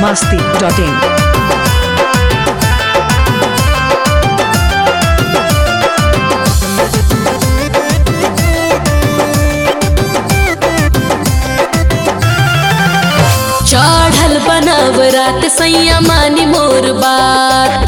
biharmasti.in. चढ़ल बनाव रात सैया मानी मोर बात,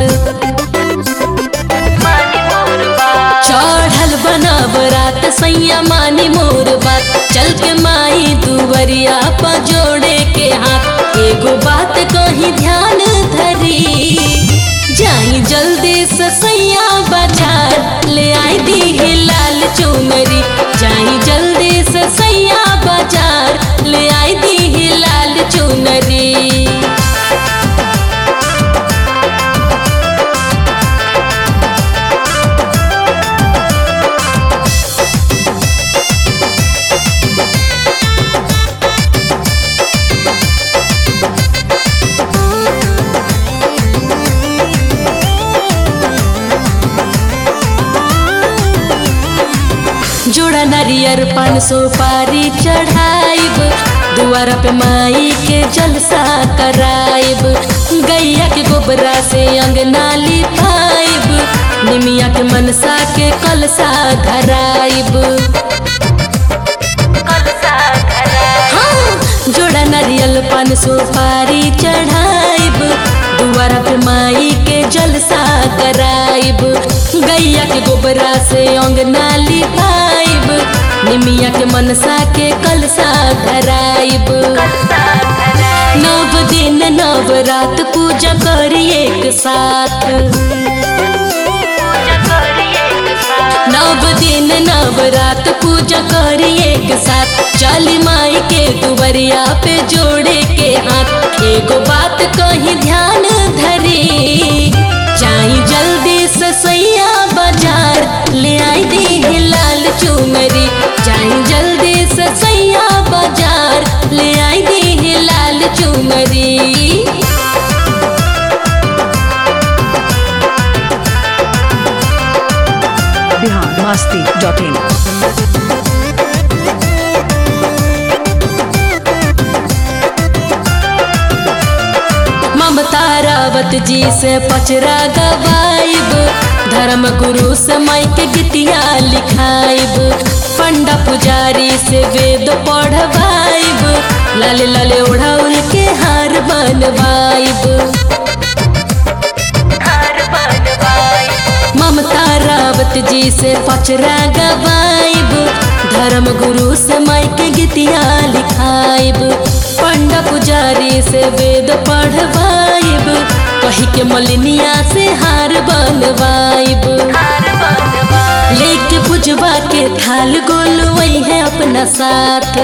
चढ़ल बनाव रात सैया मानी मोर बात। चल के माई दुवरिया पर जोड़े के हाथ, एगो बात कहीं ध्यान धरी। जाई जल्दी से सैया बाजार ले आई दी लाल चुनरी। जाई जल्दी से सैया बाजार ले आई दी लाल चुनरी। जोड़ा नारियर 500 पारी चढ़ाइब, दुआरा पे माई के जलसा कराइब। गैया के गोबरा से अंगना लिपाइब, निमिया के मनसा के कलसा धराइब। हाँ, जोड़ा नारियल 500 पारी चढ़ाइब, दुआरा पे माई के जलसा कराइब। गैया के गोबरा से अंगना लिपाइब, निमिया के मनसा के कलसा धराइब। नव दिन नव रात पूजा करी एक साथ, नव दिन नव रात पूजा करी एक साथ। चली माई के दुवरिया पे जोड़े के हाथ, एगो बात कहीं ध्यान धरी। जाई जल्दी से सैया बाजार ले आई दी लाल चुनरी। जाई जल्दी से सैया बाजार ले आई दी लाल चुनरी। biharmasti.in. ममता रावत जी से पचरा गवाइब, धर्म गुरु से माई के गीतिया लिखाइब। पंडा पुजारी से वेद पढ़वाइब, लाले लाले ओढ़ाउल के हार बनवाइब। ममता रावत जी से पचरा गवाइब, धर्म गुरु से माई के गीतिया लिखाइब। पंडा पुजारी से वेद पढ़वाइब, कही के मलिनिया से हार बनवाइब। लेके पुजवा के थाल गोलवई है अपना साथ,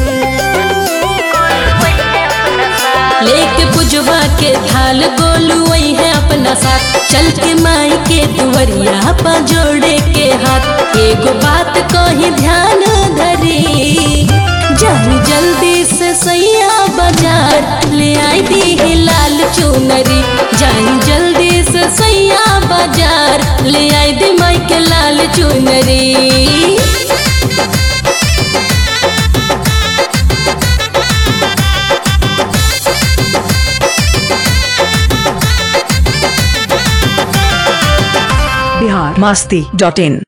लेके पुजवा के थाल गोलवई है अपना साथ। चल के माई के दुवरिया पर जोड़े के हाथ, एगो बात कहीं ध्यान धरी। जाई जल्दी से सैया बाजार ले आई दी लाल चुनरी। जाई जल्दी से सैया बाजार ले आई दी माई के लाल चुनरी। biharmasti.in.